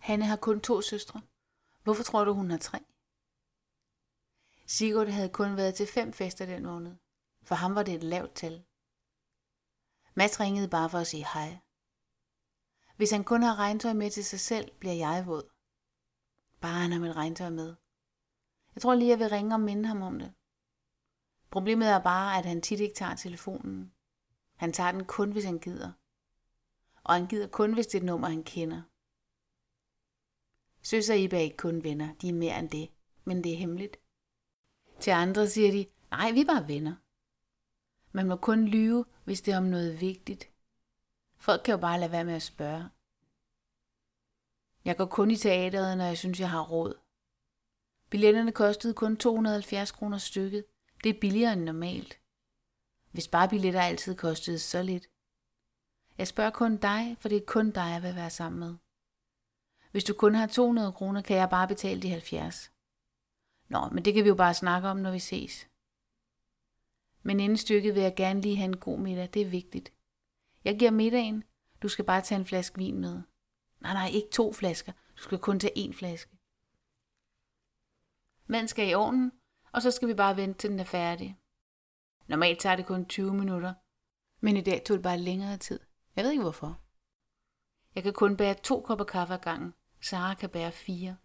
Hanne har kun 2 søstre. Hvorfor tror du, hun har 3? Sigurd havde kun været til 5 fester den måned. For ham var det et lavt tal. Mads ringede bare for at sige hej. Hvis han kun har regntøj med til sig selv, bliver jeg våd. Bare han har mit regntøj med. Jeg tror lige, jeg vil ringe og minde ham om det. Problemet er bare, at han tit ikke tager telefonen. Han tager den kun, hvis han gider. Og han gider kun, hvis det er et nummer, han kender. Søs og Ibe er ikke kun venner, de er mere end det, men det er hemmeligt. Til andre siger de, nej, vi er bare venner. Man må kun lyve, hvis det er om noget vigtigt. Folk kan jo bare lade være med at spørge. Jeg går kun i teateret, når jeg synes, jeg har råd. Billetterne kostede kun 270 kroner stykket. Det er billigere end normalt. Hvis bare billetter altid kostede så lidt. Jeg spørger kun dig, for det er kun dig, jeg vil være sammen med. Hvis du kun har 200 kroner, kan jeg bare betale de 70. Nå, men det kan vi jo bare snakke om, når vi ses. Men inden stykket vil jeg gerne lige have en god middag, det er vigtigt. Jeg giver middagen, du skal bare tage en flaske vin med. Nej, ikke 2 flasker, du skal kun tage 1 flaske. Maden skal i ovnen, og så skal vi bare vente til den er færdig. Normalt tager det kun 20 minutter, men i dag tog det bare længere tid. Jeg ved ikke hvorfor. Jeg kan kun bære 2 kopper kaffe ad gangen, Sara kan bære 4.